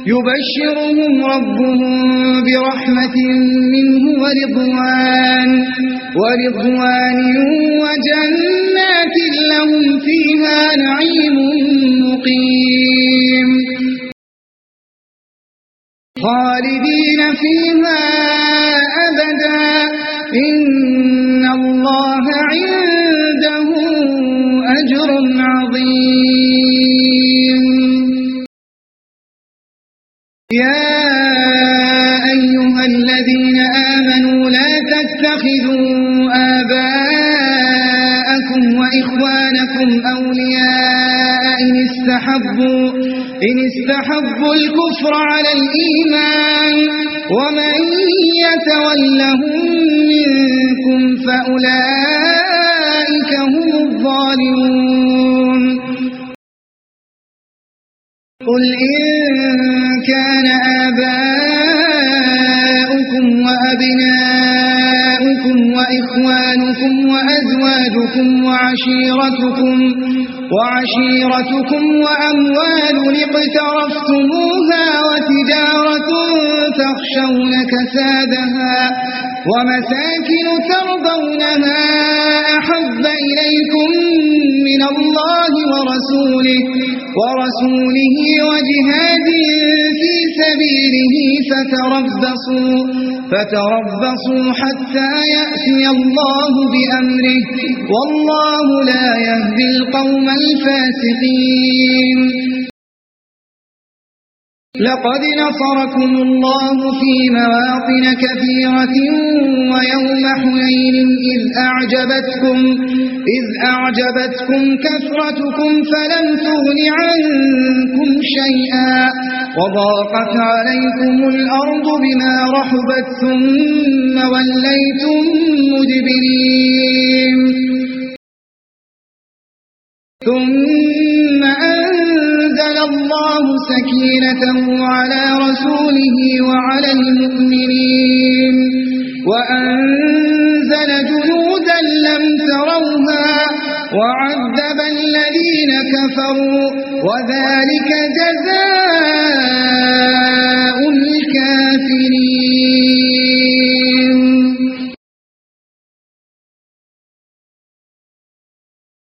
يبشرهم ربهم برحمة منه ورضوان وجنات لهم فيها نعيم مقيم خالدين فيها أبدا إن الله عنده أجر عظيم. يا أيها الذين آمنوا لا تتخذوا آباءكم وإخوانكم أولياء إن استحبوا الكفر على الإيمان ومن يتولهم منكم فأولئك هم الظالمون. قل إن كان آباؤكم وأبناؤكم وإخوانكم وأزواجكم وعشيرتكم وأموال اقترفتموها وتجارة تخشون كسادها ومساكن ترضونها أحب إليكم من الله ورسوله وجهاد في سبيله فتربصوا حتى يأتي الله بأمره والله لا يهدي القوم الفاسقين. لقد نصركم الله في مواطن كثيرة ويوم حنين إذ أعجبتكم كثرتكم فلم تغن عنكم شيئا وضاقت عليكم الأرض بما رحبت ثم وليتم مدبرين. ثم أنزل الله سكينته على رسوله وعلى المؤمنين وأنزل جنودا لم تروها وعذب الذين كفروا وذلك جزاء